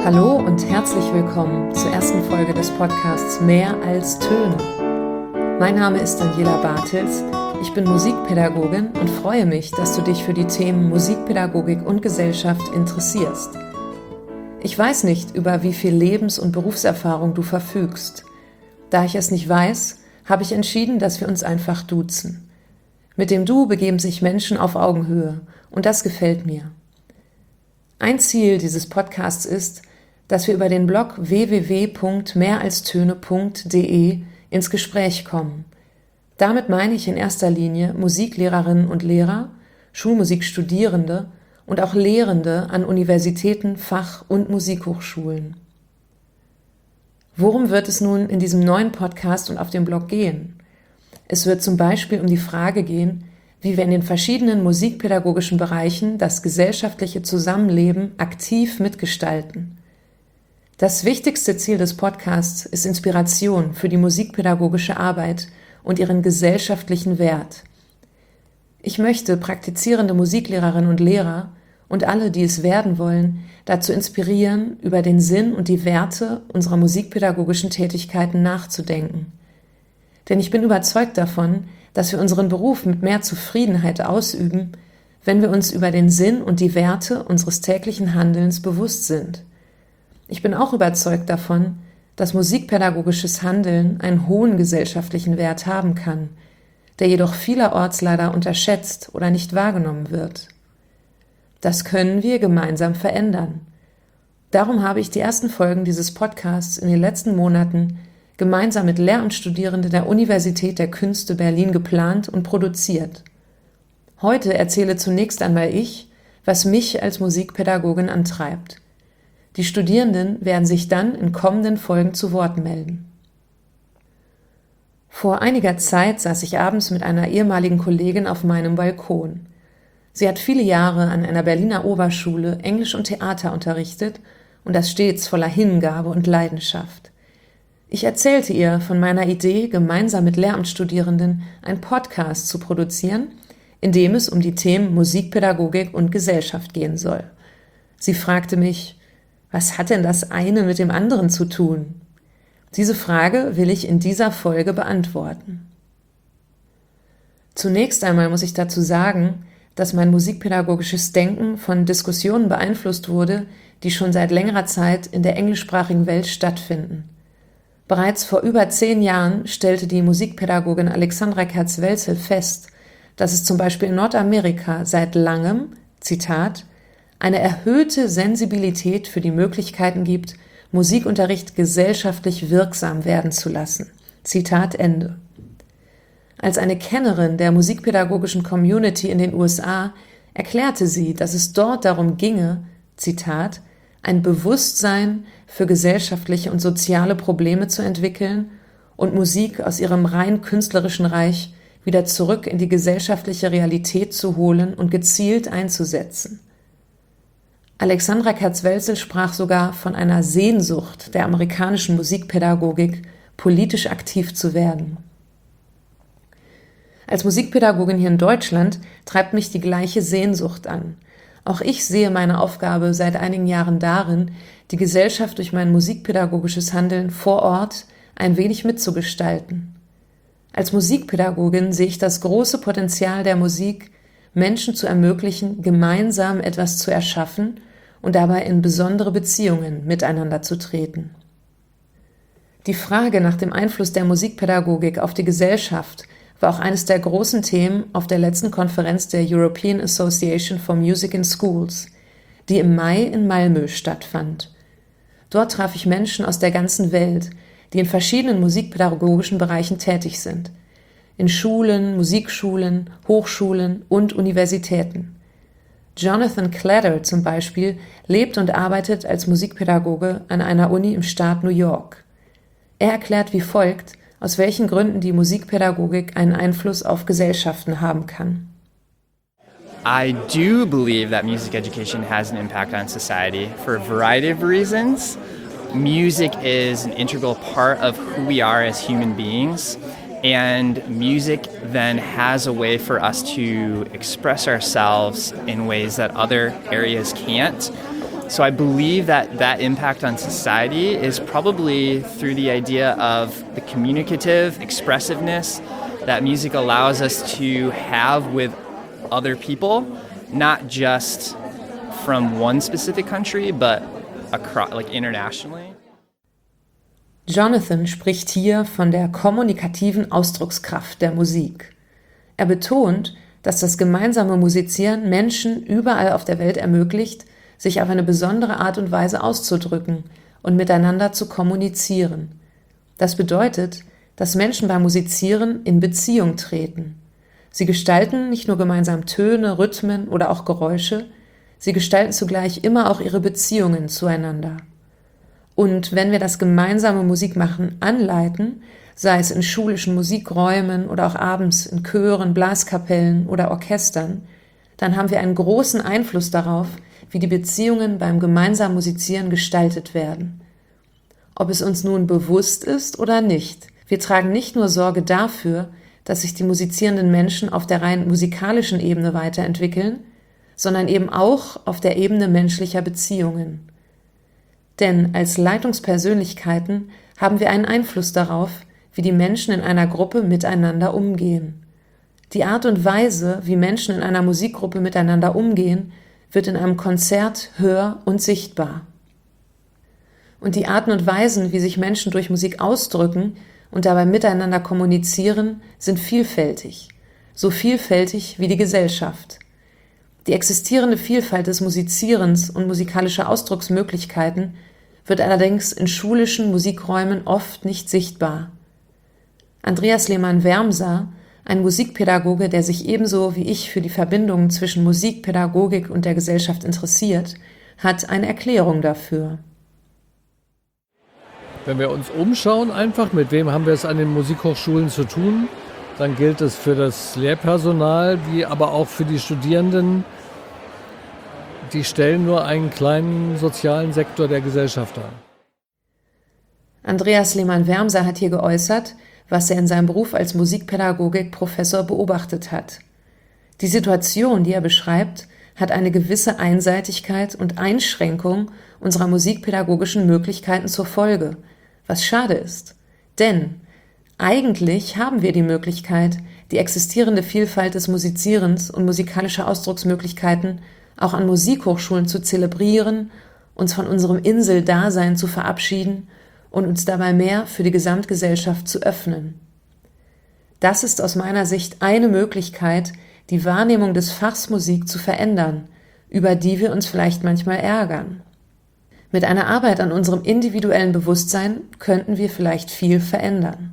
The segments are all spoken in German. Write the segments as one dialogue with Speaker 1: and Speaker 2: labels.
Speaker 1: Hallo und herzlich willkommen zur ersten Folge des Podcasts Mehr als Töne. Mein Name ist Daniela Bartels, ich bin Musikpädagogin und freue mich, dass du dich für die Themen Musikpädagogik und Gesellschaft interessierst. Ich weiß nicht, über wie viel Lebens- und Berufserfahrung du verfügst. Da ich es nicht weiß, habe ich entschieden, dass wir uns einfach duzen. Mit dem Du begeben sich Menschen auf Augenhöhe und das gefällt mir. Ein Ziel dieses Podcasts ist, dass wir über den Blog www.mehralstöne.de ins Gespräch kommen. Damit meine ich in erster Linie Musiklehrerinnen und Lehrer, Schulmusikstudierende und auch Lehrende an Universitäten, Fach- und Musikhochschulen. Worum wird es nun in diesem neuen Podcast und auf dem Blog gehen? Es wird zum Beispiel um die Frage gehen, wie wir in den verschiedenen musikpädagogischen Bereichen das gesellschaftliche Zusammenleben aktiv mitgestalten. Das wichtigste Ziel des Podcasts ist Inspiration für die musikpädagogische Arbeit und ihren gesellschaftlichen Wert. Ich möchte praktizierende Musiklehrerinnen und Lehrer und alle, die es werden wollen, dazu inspirieren, über den Sinn und die Werte unserer musikpädagogischen Tätigkeiten nachzudenken. Denn ich bin überzeugt davon, dass wir unseren Beruf mit mehr Zufriedenheit ausüben, wenn wir uns über den Sinn und die Werte unseres täglichen Handelns bewusst sind. Ich bin auch überzeugt davon, dass musikpädagogisches Handeln einen hohen gesellschaftlichen Wert haben kann, der jedoch vielerorts leider unterschätzt oder nicht wahrgenommen wird. Das können wir gemeinsam verändern. Darum habe ich die ersten Folgen dieses Podcasts in den letzten Monaten gemeinsam mit Lehramtsstudierenden der Universität der Künste Berlin geplant und produziert. Heute erzähle zunächst einmal ich, was mich als Musikpädagogin antreibt. Die Studierenden werden sich dann in kommenden Folgen zu Wort melden. Vor einiger Zeit saß ich abends mit einer ehemaligen Kollegin auf meinem Balkon. Sie hat viele Jahre an einer Berliner Oberschule Englisch und Theater unterrichtet und das stets voller Hingabe und Leidenschaft. Ich erzählte ihr von meiner Idee, gemeinsam mit Lehramtsstudierenden einen Podcast zu produzieren, in dem es um die Themen Musikpädagogik und Gesellschaft gehen soll. Sie fragte mich, was hat denn das eine mit dem anderen zu tun? Diese Frage will ich in dieser Folge beantworten. Zunächst einmal muss ich dazu sagen, dass mein musikpädagogisches Denken von Diskussionen beeinflusst wurde, die schon seit längerer Zeit in der englischsprachigen Welt stattfinden. Bereits vor über 10 Jahren stellte die Musikpädagogin Alexandra Kerz-Welzel fest, dass es zum Beispiel in Nordamerika seit langem, Zitat, eine erhöhte Sensibilität für die Möglichkeiten gibt, Musikunterricht gesellschaftlich wirksam werden zu lassen. Zitat Ende. Als eine Kennerin der musikpädagogischen Community in den USA erklärte sie, dass es dort darum ginge, Zitat, ein Bewusstsein für gesellschaftliche und soziale Probleme zu entwickeln und Musik aus ihrem rein künstlerischen Reich wieder zurück in die gesellschaftliche Realität zu holen und gezielt einzusetzen. Alexandra Kerz-Welzel sprach sogar von einer Sehnsucht der amerikanischen Musikpädagogik, politisch aktiv zu werden. Als Musikpädagogin hier in Deutschland treibt mich die gleiche Sehnsucht an. Auch ich sehe meine Aufgabe seit einigen Jahren darin, die Gesellschaft durch mein musikpädagogisches Handeln vor Ort ein wenig mitzugestalten. Als Musikpädagogin sehe ich das große Potenzial der Musik, Menschen zu ermöglichen, gemeinsam etwas zu erschaffen und dabei in besondere Beziehungen miteinander zu treten. Die Frage nach dem Einfluss der Musikpädagogik auf die Gesellschaft war auch eines der großen Themen auf der letzten Konferenz der European Association for Music in Schools, die im Mai in Malmö stattfand. Dort traf ich Menschen aus der ganzen Welt, die in verschiedenen musikpädagogischen Bereichen tätig sind. In Schulen, Musikschulen, Hochschulen und Universitäten. Jonathan Clatter zum Beispiel lebt und arbeitet als Musikpädagoge an einer Uni im Staat New York. Er erklärt wie folgt, aus welchen Gründen die Musikpädagogik einen Einfluss auf Gesellschaften haben kann.
Speaker 2: I do believe that music education has an impact on society for a variety of reasons. Music is an integral part of who we are as human beings, and music then has a way for us to express ourselves in ways that other areas can't. So I believe that impact on society is probably through the idea of the communicative expressiveness that music allows us to have with other people, not just from one specific country, but across, like internationally.
Speaker 1: Jonathan spricht hier von der kommunikativen Ausdruckskraft der Musik. Er betont, dass das gemeinsame Musizieren Menschen überall auf der Welt ermöglicht, sich auf eine besondere Art und Weise auszudrücken und miteinander zu kommunizieren. Das bedeutet, dass Menschen beim Musizieren in Beziehung treten. Sie gestalten nicht nur gemeinsam Töne, Rhythmen oder auch Geräusche, sie gestalten zugleich immer auch ihre Beziehungen zueinander. Und wenn wir das gemeinsame Musikmachen anleiten, sei es in schulischen Musikräumen oder auch abends in Chören, Blaskapellen oder Orchestern, dann haben wir einen großen Einfluss darauf, wie die Beziehungen beim gemeinsamen Musizieren gestaltet werden. Ob es uns nun bewusst ist oder nicht, wir tragen nicht nur Sorge dafür, dass sich die musizierenden Menschen auf der rein musikalischen Ebene weiterentwickeln, sondern eben auch auf der Ebene menschlicher Beziehungen. Denn als Leitungspersönlichkeiten haben wir einen Einfluss darauf, wie die Menschen in einer Gruppe miteinander umgehen. Die Art und Weise, wie Menschen in einer Musikgruppe miteinander umgehen, wird in einem Konzert hör- und sichtbar. Und die Arten und Weisen, wie sich Menschen durch Musik ausdrücken und dabei miteinander kommunizieren, sind vielfältig, so vielfältig wie die Gesellschaft. Die existierende Vielfalt des Musizierens und musikalischer Ausdrucksmöglichkeiten wird allerdings in schulischen Musikräumen oft nicht sichtbar. Andreas Lehmann-Wermser, ein Musikpädagoge, der sich ebenso wie ich für die Verbindungen zwischen Musikpädagogik und der Gesellschaft interessiert, hat eine Erklärung dafür.
Speaker 3: Wenn wir uns umschauen einfach, mit wem haben wir es an den Musikhochschulen zu tun, dann gilt es für das Lehrpersonal, wie aber auch für die Studierenden, die stellen nur einen kleinen sozialen Sektor der Gesellschaft dar.
Speaker 1: Andreas Lehmann-Wermser hat hier geäußert, was er in seinem Beruf als Musikpädagogik-Professor beobachtet hat. Die Situation, die er beschreibt, hat eine gewisse Einseitigkeit und Einschränkung unserer musikpädagogischen Möglichkeiten zur Folge, was schade ist. Denn eigentlich haben wir die Möglichkeit, die existierende Vielfalt des Musizierens und musikalischer Ausdrucksmöglichkeiten auch an Musikhochschulen zu zelebrieren, uns von unserem Inseldasein zu verabschieden und uns dabei mehr für die Gesamtgesellschaft zu öffnen. Das ist aus meiner Sicht eine Möglichkeit, die Wahrnehmung des Fachs Musik zu verändern, über die wir uns vielleicht manchmal ärgern. Mit einer Arbeit an unserem individuellen Bewusstsein könnten wir vielleicht viel verändern.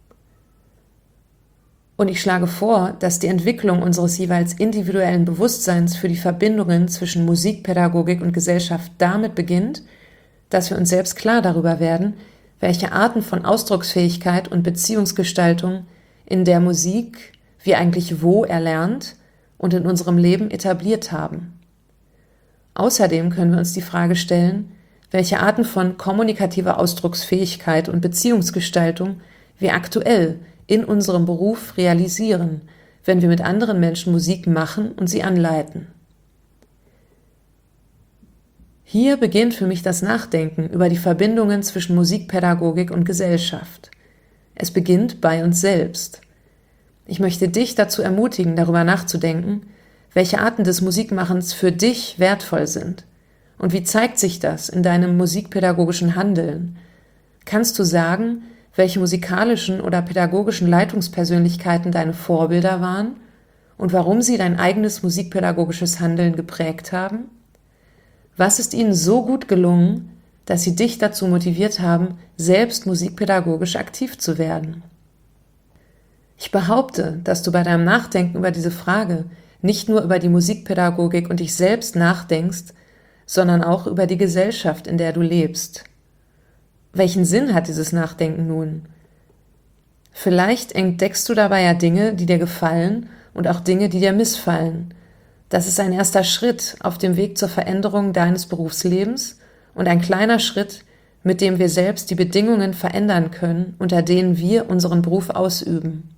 Speaker 1: Und ich schlage vor, dass die Entwicklung unseres jeweils individuellen Bewusstseins für die Verbindungen zwischen Musikpädagogik und Gesellschaft damit beginnt, dass wir uns selbst klar darüber werden, welche Arten von Ausdrucksfähigkeit und Beziehungsgestaltung in der Musik wir eigentlich wo erlernt und in unserem Leben etabliert haben. Außerdem können wir uns die Frage stellen, welche Arten von kommunikativer Ausdrucksfähigkeit und Beziehungsgestaltung wir aktuell in unserem Beruf realisieren, wenn wir mit anderen Menschen Musik machen und sie anleiten. Hier beginnt für mich das Nachdenken über die Verbindungen zwischen Musikpädagogik und Gesellschaft. Es beginnt bei uns selbst. Ich möchte dich dazu ermutigen, darüber nachzudenken, welche Arten des Musikmachens für dich wertvoll sind und wie zeigt sich das in deinem musikpädagogischen Handeln. Kannst du sagen, welche musikalischen oder pädagogischen Leitungspersönlichkeiten deine Vorbilder waren und warum sie dein eigenes musikpädagogisches Handeln geprägt haben? Was ist ihnen so gut gelungen, dass sie dich dazu motiviert haben, selbst musikpädagogisch aktiv zu werden? Ich behaupte, dass du bei deinem Nachdenken über diese Frage nicht nur über die Musikpädagogik und dich selbst nachdenkst, sondern auch über die Gesellschaft, in der du lebst. Welchen Sinn hat dieses Nachdenken nun? Vielleicht entdeckst du dabei ja Dinge, die dir gefallen und auch Dinge, die dir missfallen. Das ist ein erster Schritt auf dem Weg zur Veränderung deines Berufslebens und ein kleiner Schritt, mit dem wir selbst die Bedingungen verändern können, unter denen wir unseren Beruf ausüben.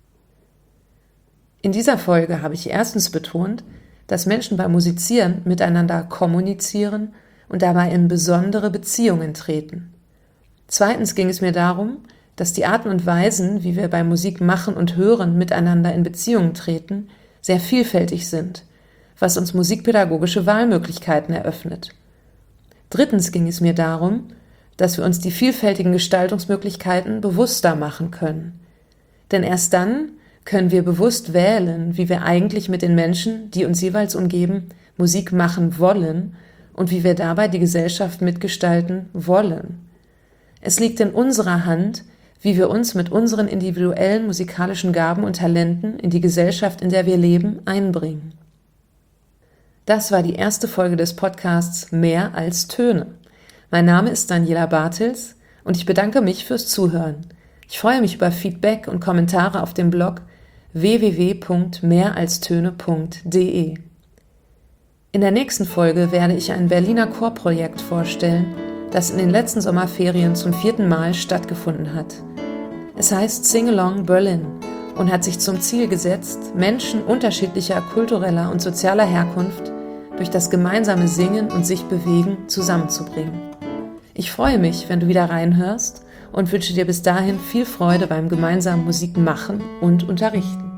Speaker 1: In dieser Folge habe ich erstens betont, dass Menschen beim Musizieren miteinander kommunizieren und dabei in besondere Beziehungen treten. Zweitens ging es mir darum, dass die Arten und Weisen, wie wir bei Musik machen und hören, miteinander in Beziehungen treten, sehr vielfältig sind, was uns musikpädagogische Wahlmöglichkeiten eröffnet. Drittens ging es mir darum, dass wir uns die vielfältigen Gestaltungsmöglichkeiten bewusster machen können. Denn erst dann können wir bewusst wählen, wie wir eigentlich mit den Menschen, die uns jeweils umgeben, Musik machen wollen und wie wir dabei die Gesellschaft mitgestalten wollen. Es liegt in unserer Hand, wie wir uns mit unseren individuellen musikalischen Gaben und Talenten in die Gesellschaft, in der wir leben, einbringen. Das war die erste Folge des Podcasts Mehr als Töne. Mein Name ist Daniela Bartels und ich bedanke mich fürs Zuhören. Ich freue mich über Feedback und Kommentare auf dem Blog www.mehralstöne.de. In der nächsten Folge werde ich ein Berliner Chorprojekt vorstellen, das in den letzten Sommerferien zum 4. Mal stattgefunden hat. Es heißt Sing Along Berlin und hat sich zum Ziel gesetzt, Menschen unterschiedlicher kultureller und sozialer Herkunft durch das gemeinsame Singen und sich bewegen zusammenzubringen. Ich freue mich, wenn du wieder reinhörst und wünsche dir bis dahin viel Freude beim gemeinsamen Musik machen und unterrichten.